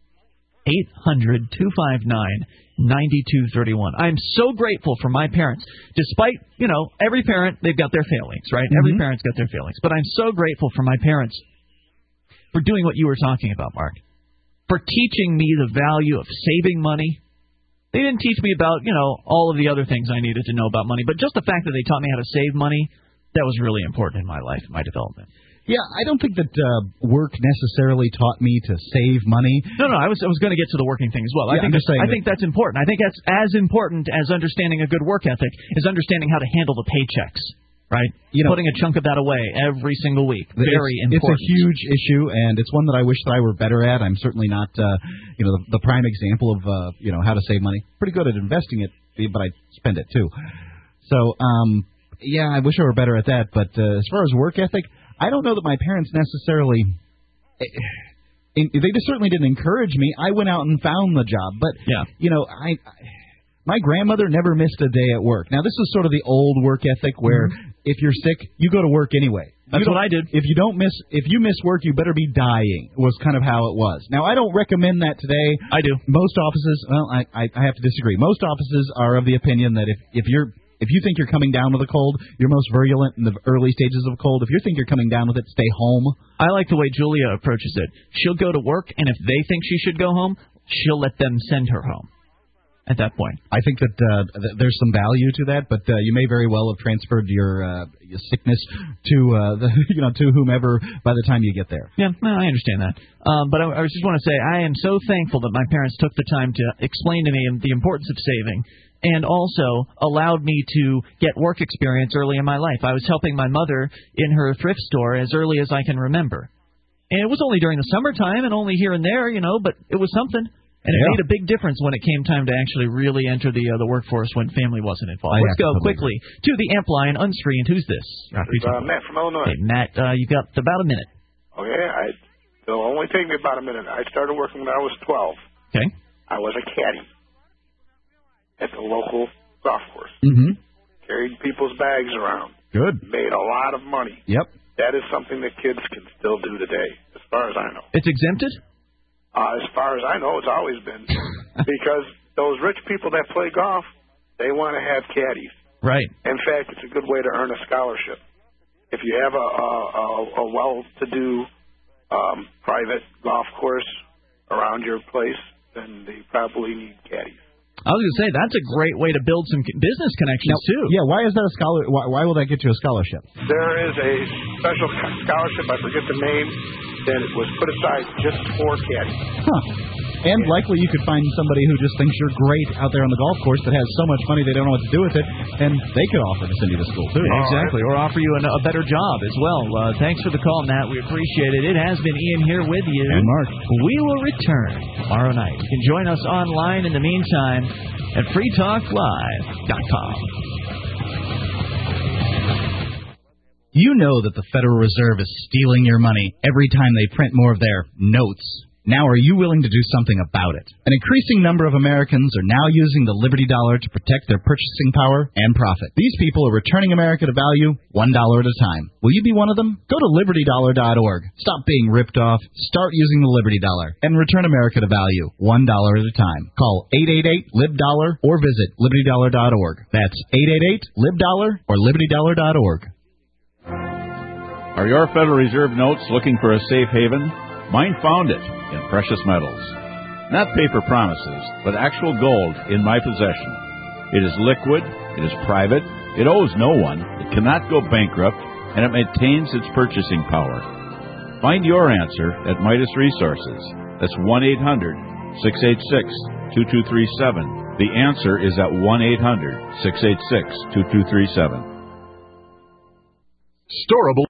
A: 800-259-9231. I'm so grateful for my parents. Despite, every parent, they've got their failings, right? Every parent's got their failings. But I'm so grateful for my parents for doing what you were talking about, Mark. For teaching me the value of saving money. They didn't teach me about, all of the other things I needed to know about money. But just the fact that they taught me how to save money, that was really important in my life, my development.
B: Yeah, I don't think that work necessarily taught me to save money.
A: No, I was going to get to the working thing as well.
B: Yeah,
A: I think that's important. I think that's as important as understanding a good work ethic is understanding how to handle the paychecks. Right, putting a chunk of that away every single week. Very important.
B: It's a huge issue, and it's one that I wish that I were better at. I'm certainly not, the prime example of, how to save money. Pretty good at investing it, but I spend it too. So, yeah, I wish I were better at that. But as far as work ethic, I don't know that my parents necessarily. They just certainly didn't encourage me. I went out and found the job, but my grandmother never missed a day at work. Now, this is sort of the old work ethic where if you're sick, you go to work anyway.
A: That's what I did.
B: If you miss work, you better be dying, was kind of how it was. Now, I don't recommend that today.
A: I do.
B: Most offices, well, I have to disagree. Most offices are of the opinion that if you think you're coming down with a cold, you're most virulent in the early stages of a cold. If you think you're coming down with it, stay home.
A: I like the way Julia approaches it. She'll go to work, and if they think she should go home, she'll let them send her home. At that point,
B: I think that there's some value to that, but you may very well have transferred your sickness to to whomever by the time you get there.
A: Yeah, no, I understand that. But I just want to say I am so thankful that my parents took the time to explain to me the importance of saving, and also allowed me to get work experience early in my life. I was helping my mother in her thrift store as early as I can remember, and it was only during the summertime and only here and there, but it was something. And it made a big difference when it came time to actually really enter the workforce when family wasn't involved. Let's go quickly to the Amp line, unscreened. Who's this?
T: Matt from Illinois.
A: Hey, Matt, you got about a minute.
T: Okay, it'll only take me about a minute. I started working when I was 12.
A: Okay.
T: I was a caddy at the local golf course.
B: Mm-hmm.
T: Carried people's bags around.
B: Good.
T: Made a lot of money.
B: Yep.
T: That is something that kids can still do today, as far as I know.
A: It's exempted?
T: As far as I know, it's always been. Because those rich people that play golf, they want to have caddies.
A: Right.
T: In fact, it's a good way to earn a scholarship. If you have a well-to-do private golf course around your place, then they probably need caddies.
A: I was going to say, that's a great way to build some business connections, too.
B: Yeah, why is that a scholar? Why will that get you a scholarship?
T: There is a special scholarship, I forget the name, that was put aside just for caddies.
B: Huh. And likely you could find somebody who just thinks you're great out there on the golf course that has so much money they don't know what to do with it, and they could offer to send you to school, too.
A: Exactly, or offer you a better job as well. Thanks for the call, Matt. We appreciate it. It has been Ian here with you.
B: And Mark.
A: We will return tomorrow night. You can join us online in the meantime at freetalklive.com.
B: You know that the Federal Reserve is stealing your money every time they print more of their notes. Now, are you willing to do something about it? An increasing number of Americans are now using the Liberty Dollar to protect their purchasing power and profit. These people are returning America to value $1 at a time. Will you be one of them? Go to LibertyDollar.org. Stop being ripped off. Start using the Liberty Dollar. And return America to value $1 at a time. Call 888-LIB-DOLLAR or visit LibertyDollar.org. That's 888-LIB-DOLLAR or LibertyDollar.org.
U: Are your Federal Reserve notes looking for a safe haven? Mine found it in precious metals. Not paper promises, but actual gold in my possession. It is liquid, it is private, it owes no one, it cannot go bankrupt, and it maintains its purchasing power. Find your answer at Midas Resources. That's 1-800-686-2237. The answer is at 1-800-686-2237.
L: Storable